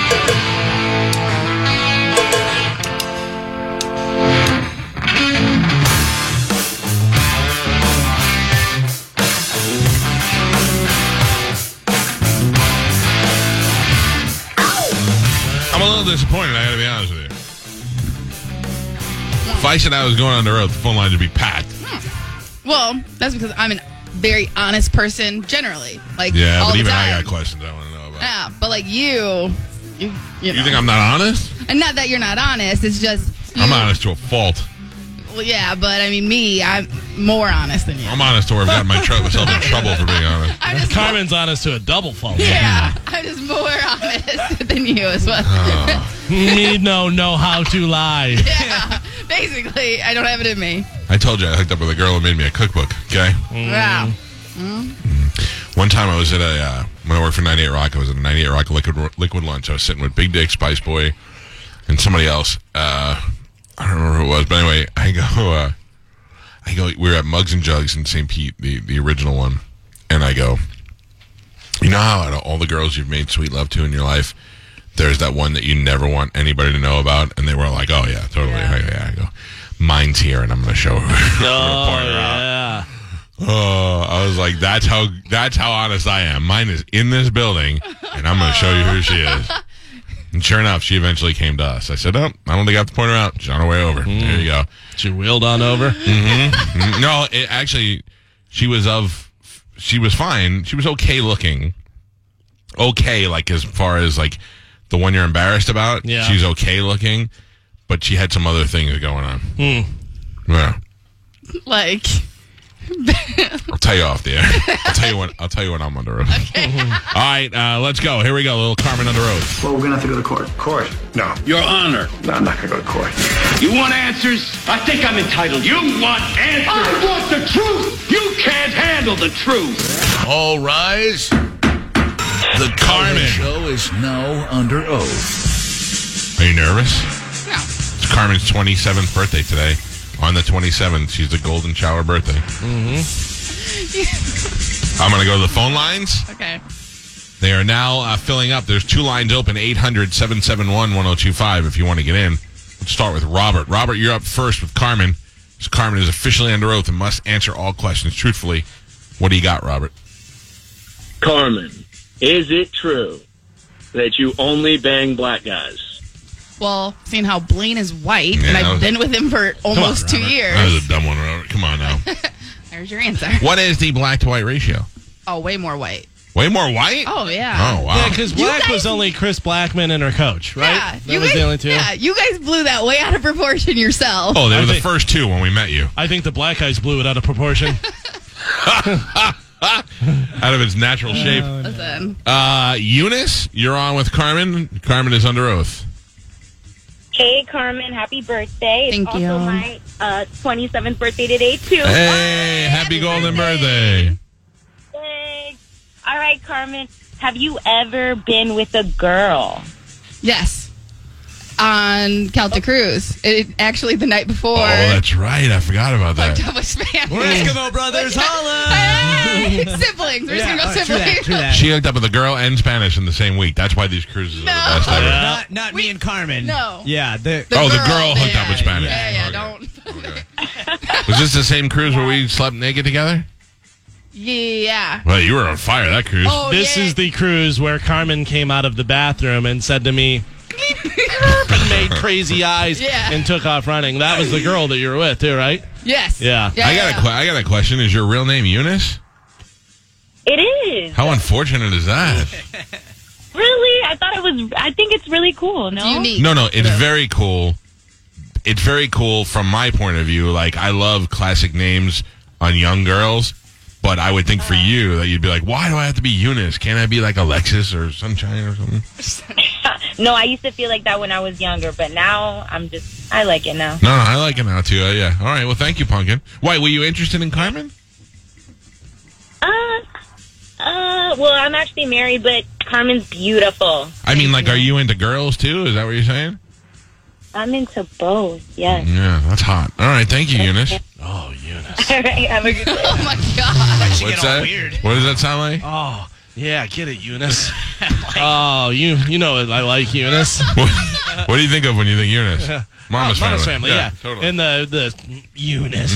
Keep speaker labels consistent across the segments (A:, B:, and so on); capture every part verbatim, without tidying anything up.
A: I'm a little disappointed, I gotta be honest with you. If I said I was going on the road, the phone lines would be packed.
B: Hmm. Well, that's because I'm a very honest person generally. Like,
A: Yeah,
B: all
A: but
B: the
A: even
B: time.
A: I got questions I want to know about.
B: Yeah, but like you, you, you, know.
A: You think I'm not honest?
B: And not that you're not honest, it's just... You,
A: I'm honest to a fault.
B: Well, yeah, but I mean, me, I'm more honest than you.
A: I'm honest to where I've gotten my tr- myself in trouble for being honest.
B: I'm just
C: Carmen's honest to a double fault.
B: Yeah, I'm just more honest than you as well.
A: Oh.
C: Me no know how to lie.
B: Yeah, basically, I don't have it in me.
A: I told you I hooked up with a girl who made me a cookbook, okay?
C: Mm.
B: Wow.
A: One time I was at a, uh, when I worked for ninety-eight Rock, I was at a ninety-eight Rock liquid, liquid lunch. I was sitting with Big Dick, Spice Boy, and somebody else. Uh, I don't remember who it was, but anyway, I go, uh, I go, we were at Mugs and Jugs in Saint Pete, the, the original one, and I go, you know how out of all the girls you've made sweet love to in your life, there's that one that you never want anybody to know about? And they were like, oh, yeah, totally.
B: Yeah.
A: Yeah, yeah. I go, mine's here, and I'm going to show her. I'm gonna
C: Oh,
A: point her out.
C: yeah.
A: Oh, I was like, that's how that's how honest I am. Mine is in this building, and I'm going to show you who she is. And sure enough, she eventually came to us. I said, oh, I don't think I have to point her out. She's on her way over. Mm. There you go.
C: She wheeled on over.
A: Mm-hmm. Mm-hmm. No, it, actually, she was of, she was fine. She was okay looking. Okay, like as far as like the one you're embarrassed about.
C: Yeah.
A: She's okay looking, but she had some other things going on.
C: Hmm.
A: Yeah.
B: Like...
A: I'll tell you off the air. I'll tell you when. I'll tell you when I'm on the road.
B: Okay.
A: All right, uh, let's go. Here we go. Little Carmen on the road.
D: Well, we're gonna have to go to court.
E: Court?
D: No.
E: Your Honor.
D: No, I'm not gonna go to court.
E: You want answers? I think I'm entitled. You want answers? I want the truth. You can't handle the truth.
F: All rise. The
A: Carmen
F: show is now under oath.
A: Are you nervous?
B: No.
A: It's Carmen's twenty-seventh birthday today. On the twenty-seventh, she's the golden shower birthday.
C: Mm-hmm.
A: I'm going to go to the phone lines.
B: Okay.
A: They are now uh, filling up. There's two lines open, eight hundred, seven seven one, one oh two five if you want to get in. Let's start with Robert. Robert, you're up first with Carmen. So Carmen is officially under oath and must answer all questions truthfully. What do you got, Robert?
G: Carmen, is it true that you only bang black guys?
B: Well, seeing how Blaine is white,
A: Yeah,
B: and
A: that
B: I've
A: was-
B: been with him for almost
A: on,
B: two
A: Robert.
B: years.
A: That was a dumb one, Robert. Come on now.
B: There's your answer.
A: What is the black to white ratio?
B: Oh, way more white.
A: Way more white?
B: Oh, yeah.
A: Oh, wow.
C: Yeah, because
B: You
C: Black
B: guys-
C: was only Chris Blackman and her coach, right?
B: Yeah,
C: That
B: you
C: was
B: guys,
C: the only two.
B: Yeah, you guys blew that way out of proportion yourself.
A: Oh, they
C: I
A: were the
C: think-
A: first two when we met you.
C: I think the black guys blew it out of proportion.
A: Out of its natural shape.
B: Listen.
A: Uh, Eunice, you're on with Carmen. Carmen is under oath.
H: Hey, Carmen, happy birthday.
B: Thank
H: it's
B: you.
H: also my uh, twenty-seventh birthday today, too.
A: Hey, happy golden birthday.
H: Thanks. All right, Carmen, have you ever been with a girl?
B: Yes. On Celtic Cruise. It actually the night before.
A: Oh, that's right. I forgot about that.
B: Hooked up with Spanish.
C: We're Eskimo brothers, holla!
B: Hey, siblings. We're just gonna go siblings.
A: She hooked up with a girl and Spanish in the same week. That's why these cruises
B: No.
A: are the best ever.
C: Yeah.
I: Not, not me and Carmen.
B: No.
I: Yeah. The,
B: The
A: oh, the
B: girl,
A: girl hooked
B: yeah,
A: up with Spanish.
B: Yeah, yeah,
A: Okay.
B: don't.
A: Okay. Was this the same cruise where we slept naked together?
B: Yeah.
A: Well, you were on fire that cruise.
B: Oh,
C: This
B: yeah.
C: is the cruise where Carmen came out of the bathroom and said to me, and made crazy eyes
B: Yeah.
C: and took off running. That was the girl that you were with, too, right?
B: Yes.
C: Yeah.
B: yeah
A: I got
B: yeah.
A: a que- I got a question. Is your real name Eunice?
H: It is.
A: How unfortunate is that?
H: Really? I thought it was, I think it's really cool, no?
B: It's unique.
A: No, no, it's very cool. It's very cool from my point of view. Like, I love classic names on young girls, but I would think for you that you'd be like, why do I have to be Eunice? Can't I be like Alexis or Sunshine or something?
H: No, I used to feel like that when I was younger, but now I'm just, I like it now.
A: No, no, I like it now, too. Uh, yeah. All right. Well, thank you, Pumpkin. Why, were you interested in Carmen?
H: Uh, uh, well, I'm actually married, but Carmen's beautiful.
A: I mean, like, are you into girls, too? Is that what you're saying?
H: I'm into both, yes.
A: Yeah, that's hot. All right. Thank you, Eunice.
C: Oh, Eunice.
H: All right, have a good day.
B: Oh my god.
A: What's that? What does that sound like?
I: oh,
C: Yeah, get it, Eunice. Oh, you you know it. I like Eunice.
A: What, what do you think of when you think Eunice? Mama's,
C: Oh, Mama's family, yeah.
A: Totally.
C: And the, the Eunice.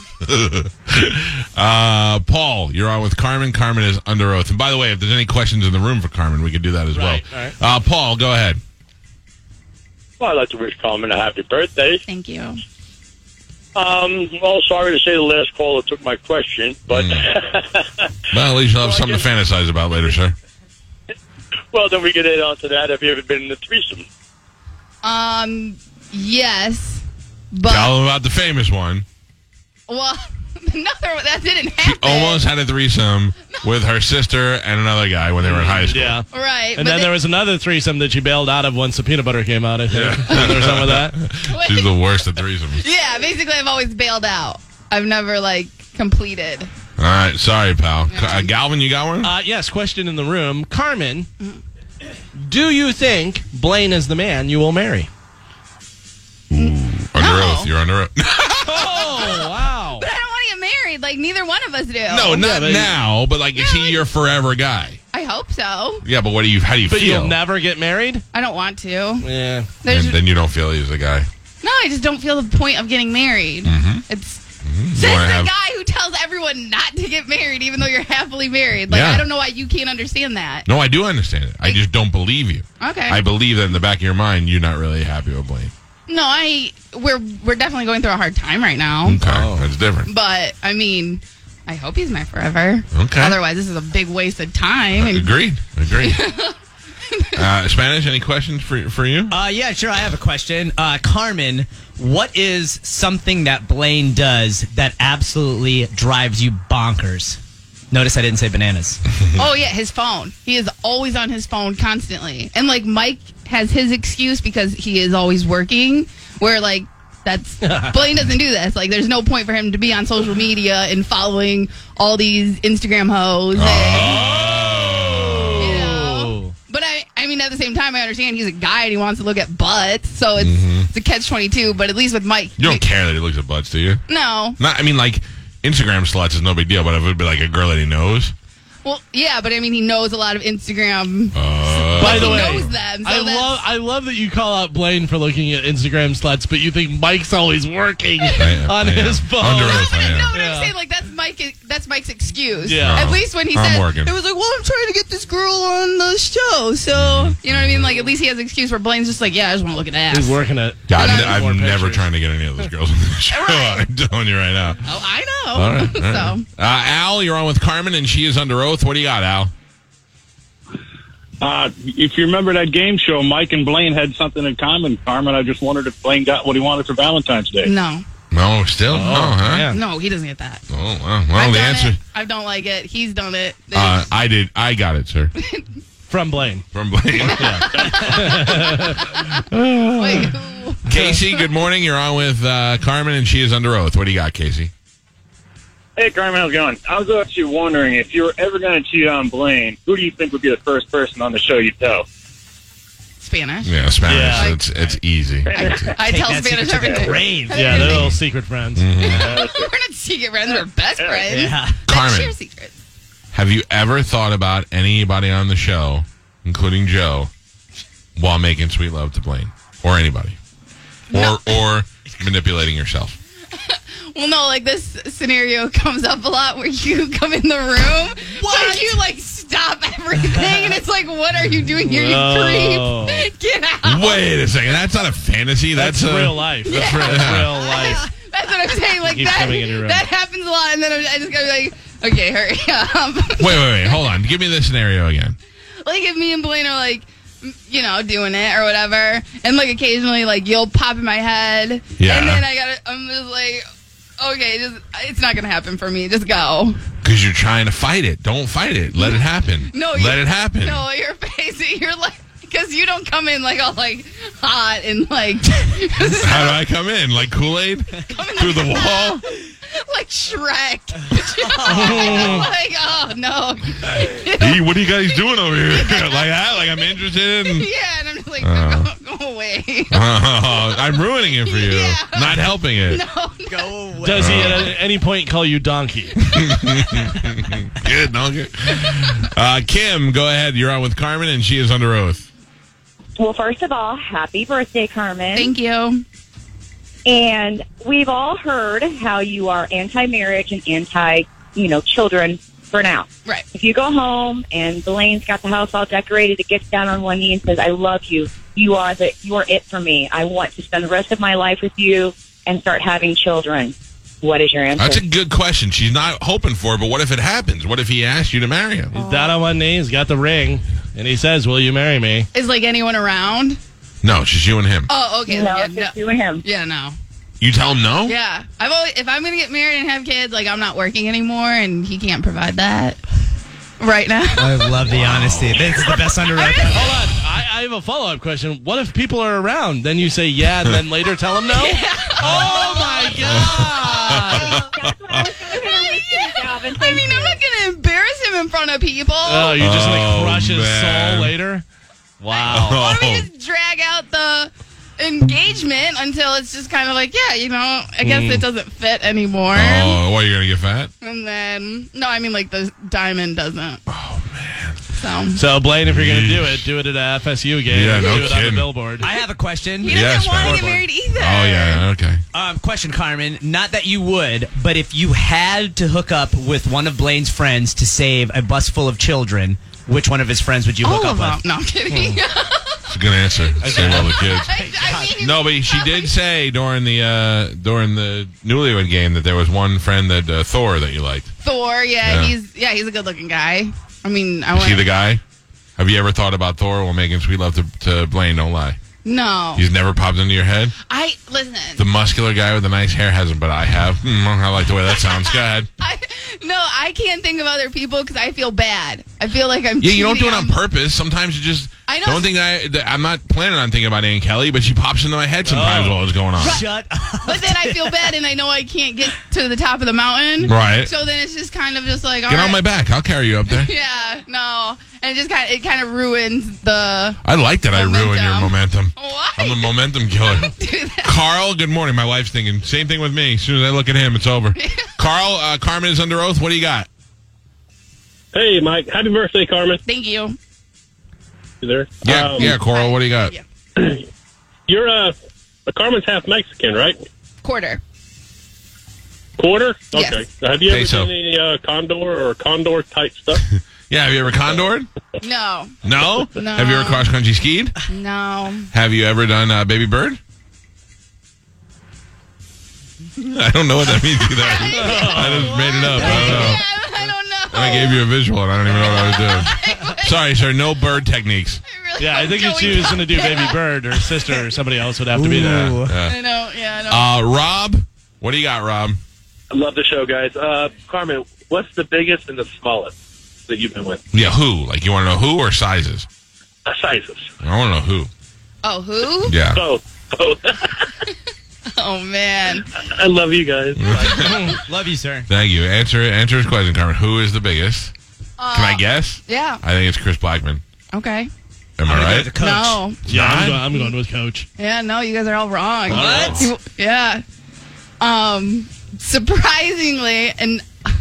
A: uh, Paul, you're on with Carmen. Carmen is under oath. And by the way, if there's any questions in the room for Carmen, we could do that as
C: Right,
A: well.
C: all right.
A: Uh, Paul, go ahead.
G: Well, I'd like to wish Carmen a happy birthday.
B: Thank you.
G: Um, well, sorry to say the last caller took my question, but
A: Well, at least you'll have
G: Well, I
A: something to fantasize about later, sir.
G: well, then we get in on to that. Have you ever been in a threesome?
B: Um, yes, but
A: Tell them about the famous one.
B: well, no, that didn't
A: She
B: happen.
A: almost had a threesome with her sister and another guy when they were in high school.
C: Yeah.
B: Right,
C: And
B: but
C: then there was another threesome that she bailed out of once the peanut butter came out, I think.
A: Yeah.
C: There was some of that.
B: Wait.
A: She's the worst at threesomes.
B: Yeah, basically, I've always bailed out. I've never like completed.
A: All right, sorry, pal. Uh, Galvin, you got one?
C: Uh, yes, question in the room. Carmen, do you think Blaine is the man you will marry?
A: Under
B: No.
A: oath. You're under oath.
C: Oh, wow.
B: But I don't want to get married. Like neither one of us do.
A: No, not
C: but-
A: now, but like, is he your forever guy?
B: I hope so.
A: Yeah, but what do you? How do you
C: But
A: feel?
C: you'll never get married?
B: I don't want to.
C: Yeah.
B: There's
A: And then you don't feel he's the guy.
B: no. I just don't feel the point of getting married. It's
A: You
B: says the
A: wanna have-
B: guy who tells everyone not to get married, even though you're happily married. Like
A: Yeah.
B: I don't know why you can't understand that.
A: No, I do understand it. I just don't believe you.
B: Okay.
A: I believe that in the back of your mind, you're not really happy with Blaine.
B: No, I we're we're definitely going through a hard time right now.
A: Okay,
C: Oh.
A: that's different.
B: But I mean, I hope he's my forever.
A: Okay.
B: Otherwise, this is a big waste of time. And
A: Agreed. Agreed. uh, Spanish, any questions for for you?
I: Uh, yeah, sure. I have a question. Uh, Carmen, what is something that Blaine does that absolutely drives you bonkers? Notice I didn't say bananas.
B: oh yeah, his phone. He is always on his phone constantly. And like Mike has his excuse because he is always working. Where like that's Blaine doesn't do this. Like there's no point for him to be on social media and following all these Instagram hoes. And, you know. But I, I mean, at the same time, I understand he's a guy and he wants to look at butts, so it's it's a catch twenty-two. But at least with Mike,
A: You don't care that he looks at butts, do you?
B: no.
A: Not. I mean, like Instagram sluts is no big deal, but if it would be like a girl that he knows.
B: Well, yeah, but I mean, he knows a lot of Instagram.
A: Uh,
C: By the
B: he
C: way,
B: knows them. So
C: I
B: that's,
C: love I love that you call out Blaine for looking at Instagram sluts, but you think Mike's always working
A: am,
C: on
A: I am.
C: his phone.
A: Under
B: No,
A: oath,
B: but,
A: I am.
B: no, but
C: Yeah.
B: I'm saying like that's Mike. That's Mike's excuse.
C: Yeah.
B: At least when he
A: I'm
B: said
A: working.
B: it was like, well, I'm trying to get this girl on the show. So you know what I mean? Like at least he has an excuse where Blaine's just like, yeah, I just want to look at ass.
C: He's working at.
A: Yeah, I'm,
B: More
A: I'm never
C: pictures.
A: trying to get any of those girls on the show.
B: Right.
A: I'm telling you right now.
B: Oh, I know.
A: All right. all right.
B: so
A: Uh, Al, you're on with Carmen, and she is under oath. What do you got, Al?
J: Uh, if you remember that game show, Mike and Blaine had something in common. Carmen, I just wondered if Blaine got what he wanted for Valentine's Day.
B: no,
A: No, still? Oh, huh?
C: yeah.
B: no, he doesn't get that.
A: Oh, well, well
B: I've
A: the
B: done
A: answer.
B: It. I don't like it. He's done it.
A: Uh, I did. I got it, sir.
C: From Blaine.
A: From Blaine.
B: Wait, who?
A: Casey, good morning. You're on with uh, Carmen, and she is under oath. What do you got, Casey?
G: Hey, Carmen, how's it going? I was actually wondering if you were ever going to cheat on Blaine, who do you think would be the first person on the show you'd tell?
B: Spanish.
A: Yeah, Spanish.
C: Yeah.
A: It's it's easy.
B: I, I
I: Take
B: tell
I: that
B: Spanish
I: secret to the
B: everything.
I: grave.
C: Yeah, they're little secret friends.
B: We're not secret friends. We're best friends.
I: Yeah.
B: That
A: Carmen.
B: share secrets.
A: Have you ever thought about anybody on the show, including Joe, while making sweet love to Blaine, or anybody, or
B: No.
A: or manipulating yourself?
B: Well, no, like this scenario comes up a lot where you come in the room, but you like stop everything, and it's like, what are you doing here, you
C: Whoa.
B: creep? Get out.
A: Wait a second. That's not a fantasy. That's,
C: That's
A: a,
C: real life. That's real, that's real life.
B: That's what I'm saying. Like
C: Keeps
B: that,
C: coming in your room.
B: that happens a lot, and then I'm, I just gotta be like, okay, hurry up.
A: Wait, wait, wait. Hold on. Give me the scenario again.
B: Like if me and Blaine are like, you know, doing it or whatever, and like occasionally like you'll pop in my head,
A: Yeah.
B: and then I gotta, I'm just like, okay, just it's not gonna happen for me. Just go.
A: Because you're trying to fight it. Don't fight it. Let it happen.
B: No,
A: Let
B: you-
A: it happen.
B: No, you're facing. You're like, because you don't come in like all like hot and like
A: How do I come in? Like Kool-Aid? Through the wall?
B: like Shrek. I'm like, oh no.
A: Hey, what are you guys doing over here? Like that? Like I'm interested in...
B: Yeah, and I'm just like,
A: Uh.
B: go, go away.
A: I'm ruining it for you.
B: Yeah.
A: Not helping it.
B: No,
I: Go away.
C: Does he at any point call you donkey?
A: Good, donkey. Uh, Kim, go ahead. You're on with Carmen, and she is under oath.
H: Well, first of all, happy birthday, Carmen.
B: Thank you.
H: And we've all heard how you are anti-marriage and anti, you know, children for now.
B: Right.
H: If you go home and Blaine's got the house all decorated, it gets down on one knee and says, I love you. You are the, you are it for me. I want to spend the rest of my life with you and start having children. What is your answer?
A: That's a good question. She's not hoping for it, but what if it happens? What if he asks you to marry him?
C: He's down on one knee, he's got the ring, and he says, will you marry me?
B: Is like anyone around?
A: No, it's just you and him.
B: Oh, okay.
H: No,
B: yeah,
H: it's just you and him.
B: Yeah, no.
A: You tell him no?
B: Yeah. I've always, if I'm going to get married and have kids, like, I'm not working anymore, and he can't provide that right now.
I: I love the honesty. This is the best under oath.
C: Hold on. I, I have a follow-up question. What if people are around? Then you say yeah, and then later tell them no?
B: Yeah.
C: Oh, my God.
H: That's what I was going to
B: I mean, I'm not going to embarrass him in front of people.
C: Oh, you're just going
A: Oh,
C: to crush his
A: man.
C: soul later? Wow.
B: Why don't we just drag out the engagement until it's just kind of like, yeah, you know, I guess
C: Mm.
B: it doesn't fit anymore.
A: Oh, what, you're going to get fat?
B: And then, no, I mean, like, the diamond doesn't.
A: Oh, man.
B: So,
C: So, Blaine, if you're going to do it, do it at a F S U game.
A: Yeah, no
C: do it on the
A: kidding.
C: billboard.
I: I have a question.
B: he doesn't
A: Yes,
B: want to
A: man.
B: get married either.
A: Oh, yeah, okay.
I: Um, question, Carmen. Not that you would, but if you had to hook up with one of Blaine's friends to save a bus full of children, which one of his friends would you hook
B: All
I: up
B: of them.
I: with?
B: No, I'm kidding.
A: It's a good answer. Save all the kids.
B: I, I mean,
A: No, but she did say during the uh, during the Newlywed Game that there was one friend that uh, Thor that you liked.
B: Thor, yeah,
A: Yeah.
B: he's yeah, he's a good-looking guy. I mean, I
A: Is
B: want
A: he the guy? Have you ever thought about Thor? Well, making sweet love to, to Blaine, don't lie.
B: No,
A: He's never popped into your head?
B: I listen.
A: The muscular guy with the nice hair hasn't, but I have. Mm, I like the way that sounds. Go ahead.
B: I, no, I can't think of other people because I feel bad. I feel like I'm.
A: Yeah, you don't do it
B: cheating
A: on purpose. Sometimes you just.
B: I know.
A: Don't think that, I, that I'm not planning on thinking about Ann Kelly, but she pops into my head sometimes
C: Oh.
A: while it's going on.
I: Shut up.
B: But then I feel bad, and I know I can't get to the top of the mountain.
A: Right.
B: So then it's just kind of just like, all
A: Get
B: right.
A: on my back. I'll carry you up there.
B: Yeah, no, and it just kind of it kind of ruins the.
A: I like that I ruin your momentum.
B: Why?
A: I'm the momentum killer.
B: Do that.
A: Carl, good morning. My wife's thinking same thing with me. As soon as I look at him, it's over. Carl, uh, Carmen is under oath. What do you got?
J: Hey, Mike. Happy birthday, Carmen.
B: Thank you.
J: You there?
A: Yeah,
J: Um,
A: yeah, Coral. What do you got?
B: Yeah.
J: You're uh, Carmen's half Mexican, right?
B: Quarter.
J: Quarter?
B: Yes.
J: Okay. Have you ever
A: Peso.
J: done any uh, condor or condor type stuff?
A: Yeah, have you ever condored?
B: No.
A: No?
B: No.
A: Have you ever cross country skied?
B: No.
A: Have you ever done uh, baby bird? I don't know what that means either. I just made it up. I don't know.
B: I, I don't know.
A: And I gave you a visual, and I don't even know what I was doing. Sorry, sir. No bird techniques.
B: really
C: Yeah, I think if
B: hope
C: she
B: Joey
C: was going to do
B: got
C: Baby
B: that.
C: Bird, her sister or somebody else would have to be there.
I: Ooh.
A: Yeah.
B: I know. Yeah. I know.
A: Uh, Rob, what do you got, Rob?
K: I love the show, guys. Uh, Carmen, what's the biggest and the smallest that you've been with?
A: Yeah, who? Like, you want to know who or sizes?
K: Uh, sizes.
A: I want to know who.
B: oh, who?
A: Yeah.
K: Both. Both.
B: Oh man.
K: I love you guys.
I: Love you, sir.
A: Thank you. Answer answer his question, Carmen. Who is the biggest?
B: Uh,
A: Can I guess?
B: Yeah.
A: I think it's Chris Blackman.
B: Okay.
A: Am I right?
B: No.
C: Yeah, I'm
A: Not?
C: going, I'm going with Coach.
B: Yeah. No. You guys are all wrong.
C: What?
B: You- yeah. Um. Surprisingly, and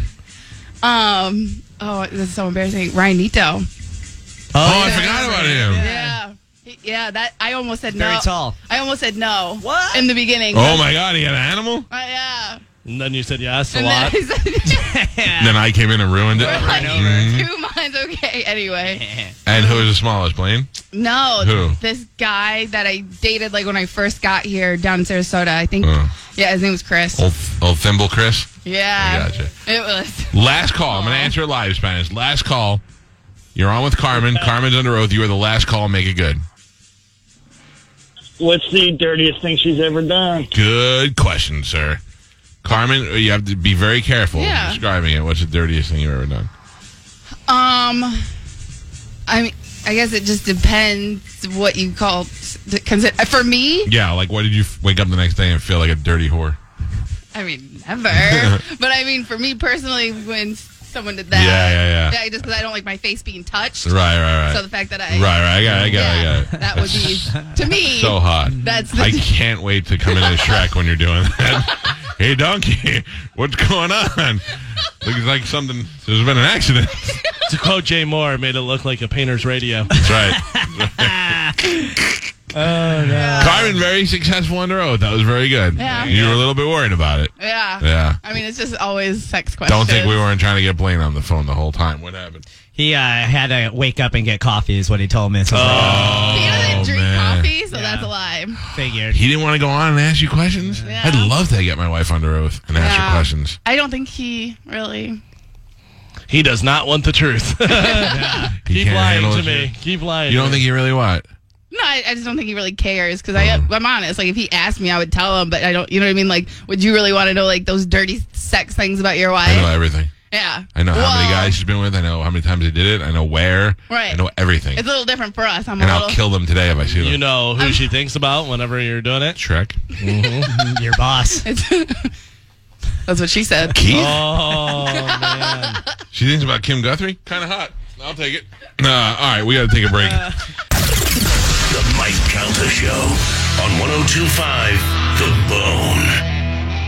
B: um. Oh, this is so embarrassing. Ryan Nito.
A: Oh, I forgot about him.
B: Yeah. Yeah, that I almost said no.
I: Very tall.
B: I almost said no.
I: What?
B: In the beginning.
A: Oh, my God. He had an animal?
B: Uh, yeah.
C: And then you said yes a
B: And then
C: lot.
B: I said,
A: Then I came in and ruined it.
B: we're like,
A: Mhm.
B: two minds. Okay. Anyway.
A: And who is the smallest, Blaine?
B: No.
A: Who?
B: This guy that I dated like when I first got here down in Sarasota. I think.
A: Oh.
B: Yeah, his name was Chris.
A: Old, old Thimble Chris?
B: Yeah.
A: I gotcha.
B: It was.
A: Last call. I'm going to answer it live, Spanish. Last call. You're on with Carmen. Carmen's under oath. You are the last call. Make it good.
J: What's the dirtiest thing she's ever done?
A: Good question, sir. Carmen, you have to be very careful
B: Yeah.
A: describing it. What's the dirtiest thing you've ever done?
B: Um. I mean, I guess it just depends what you call. To consider. For me,
A: Yeah, like what did you f- wake up the next day and feel like a dirty whore?
B: I mean, never. But I mean, for me personally, when someone did that,
A: Yeah, yeah, yeah.
B: yeah, just because I don't like my face being touched.
A: Right, right, right.
B: So the fact that I,
A: Right, right. I got it, I got it, I got it.
B: that would be to me
A: So hot.
B: That's the
A: I can't wait to come in as Shrek when you're doing that. Hey, donkey, what's going on? Looks like something, there's been an accident.
C: To quote Jay Moore, made it look like a painter's radio.
A: That's right.
C: Oh, no.
A: Carmen, very successful under oath. That was very good.
B: Yeah.
A: You were a little bit worried about it.
B: Yeah.
A: Yeah.
B: I mean, it's just always sex questions.
A: Don't think we weren't trying to get Blaine on the phone the whole time. What happened?
I: He uh, had to wake up and get coffee, is what he told me. So
A: Oh,
B: He doesn't drink
A: man.
B: coffee, so
I: Yeah.
B: that's a lie.
I: figured.
A: He didn't want to go on and ask you questions?
B: Yeah.
A: I'd love to get my wife under oath and ask her
B: Yeah.
A: questions.
B: I don't think he really.
C: He does not want the truth.
A: He
C: Keep
A: can't
C: lying
A: handle
C: to
A: it.
C: me. Keep lying.
A: You
C: to
A: don't
C: me.
A: think he really what?
B: No, I, I just don't think he really cares because I, I'm honest. Like, if he asked me, I would tell him, but I don't, you know what I mean? Like, would you really want to know, like, those dirty sex things about your wife?
A: I know everything.
B: Yeah.
A: I know how many
B: Well,
A: guys she's been with. I know how many times they did it. I know where.
B: Right.
A: I know everything.
B: It's a little different for us. I'm
A: And
B: a
A: I'll
B: little.
A: kill them today if I see them.
C: You know who she thinks about whenever you're doing it?
A: Shrek.
I: Mm-hmm. Your boss.
B: That's what she said.
A: Keith?
C: Oh, man.
A: She thinks about Kim Guthrie? Kind of hot. I'll take it. Uh, all right, we got to take a break.
F: The Mike Calta Show on one oh two point five